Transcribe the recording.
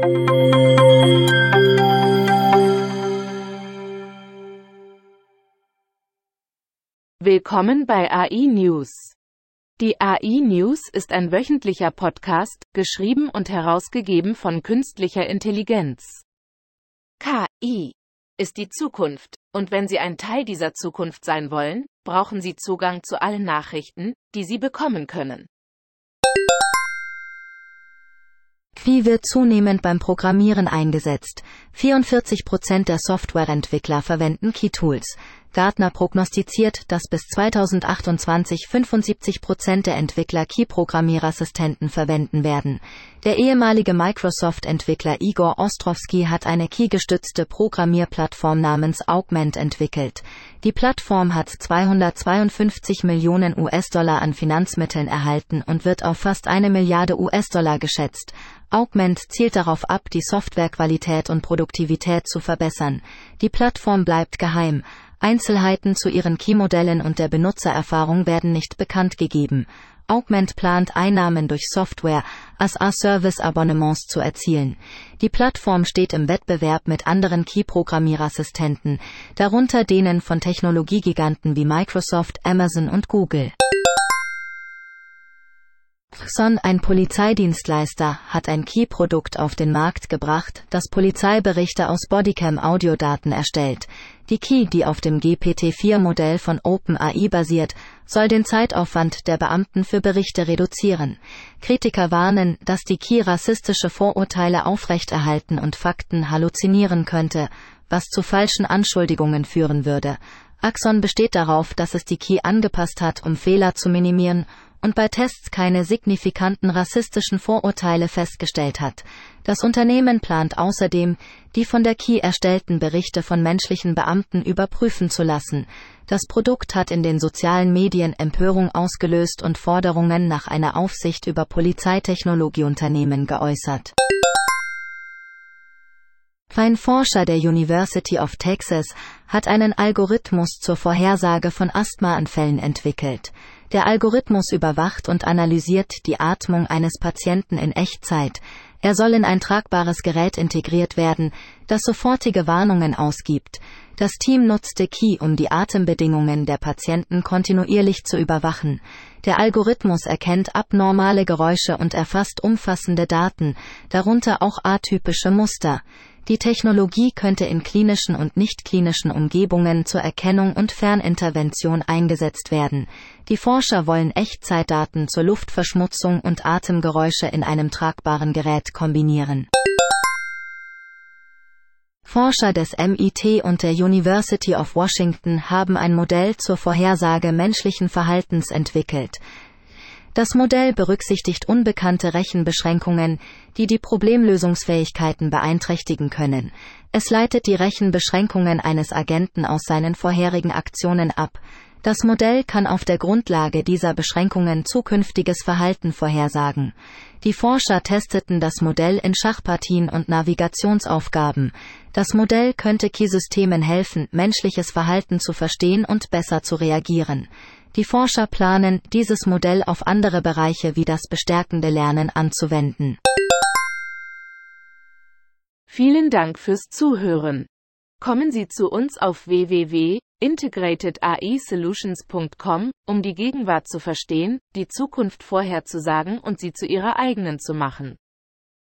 Willkommen bei AI News. Die AI News ist ein wöchentlicher Podcast, geschrieben und herausgegeben von künstlicher Intelligenz. KI ist die Zukunft, und wenn Sie ein Teil dieser Zukunft sein wollen, brauchen Sie Zugang zu allen Nachrichten, die Sie bekommen können. KI wird zunehmend beim Programmieren eingesetzt. 44% der Softwareentwickler verwenden KI-Tools. Gartner prognostiziert, dass bis 2028 75% der Entwickler KI-Programmierassistenten verwenden werden. Der ehemalige Microsoft-Entwickler Igor Ostrovsky hat eine KI-gestützte Programmierplattform namens Augment entwickelt. Die Plattform hat 252 Millionen US-Dollar an Finanzmitteln erhalten und wird auf fast 1 Milliarde US-Dollar geschätzt. Augment zielt darauf ab, die Softwarequalität und Produktivität zu verbessern. Die Plattform bleibt geheim. Einzelheiten zu ihren KI-Modellen und der Benutzererfahrung werden nicht bekannt gegeben. Augment plant, Einnahmen durch Software-as-a-Service-Abonnements zu erzielen. Die Plattform steht im Wettbewerb mit anderen KI-Programmierassistenten, darunter denen von Technologiegiganten wie Microsoft, Amazon und Google. Axon, ein Polizeidienstleister, hat ein KI-Produkt auf den Markt gebracht, das Polizeiberichte aus Bodycam-Audiodaten erstellt. Die KI, die auf dem GPT-4-Modell von OpenAI basiert, soll den Zeitaufwand der Beamten für Berichte reduzieren. Kritiker warnen, dass die KI rassistische Vorurteile aufrechterhalten und Fakten halluzinieren könnte, was zu falschen Anschuldigungen führen würde. Axon besteht darauf, dass es die KI angepasst hat, um Fehler zu minimieren, und bei Tests keine signifikanten rassistischen Vorurteile festgestellt hat. Das Unternehmen plant außerdem, die von der KI erstellten Berichte von menschlichen Beamten überprüfen zu lassen. Das Produkt hat in den sozialen Medien Empörung ausgelöst und Forderungen nach einer Aufsicht über Polizeitechnologieunternehmen geäußert. Ein Forscher der University of Texas hat einen Algorithmus zur Vorhersage von Asthmaanfällen entwickelt. Der Algorithmus überwacht und analysiert die Atmung eines Patienten in Echtzeit. Er soll in ein tragbares Gerät integriert werden, das sofortige Warnungen ausgibt. Das Team nutzte KI, um die Atembedingungen der Patienten kontinuierlich zu überwachen. Der Algorithmus erkennt abnormale Geräusche und erfasst umfassende Daten, darunter auch atypische Muster. Die Technologie könnte in klinischen und nicht-klinischen Umgebungen zur Erkennung und Fernintervention eingesetzt werden. Die Forscher wollen Echtzeitdaten zur Luftverschmutzung und Atemgeräusche in einem tragbaren Gerät kombinieren. Forscher des MIT und der University of Washington haben ein Modell zur Vorhersage menschlichen Verhaltens entwickelt. Das Modell berücksichtigt unbekannte Rechenbeschränkungen, die die Problemlösungsfähigkeiten beeinträchtigen können. Es leitet die Rechenbeschränkungen eines Agenten aus seinen vorherigen Aktionen ab. Das Modell kann auf der Grundlage dieser Beschränkungen zukünftiges Verhalten vorhersagen. Die Forscher testeten das Modell in Schachpartien und Navigationsaufgaben. Das Modell könnte KI-Systemen helfen, menschliches Verhalten zu verstehen und besser zu reagieren. Die Forscher planen, dieses Modell auf andere Bereiche wie das bestärkende Lernen anzuwenden. Vielen Dank fürs Zuhören. Kommen Sie zu uns auf www.integratedAIsolutions.com, um die Gegenwart zu verstehen, die Zukunft vorherzusagen und sie zu Ihrer eigenen zu machen.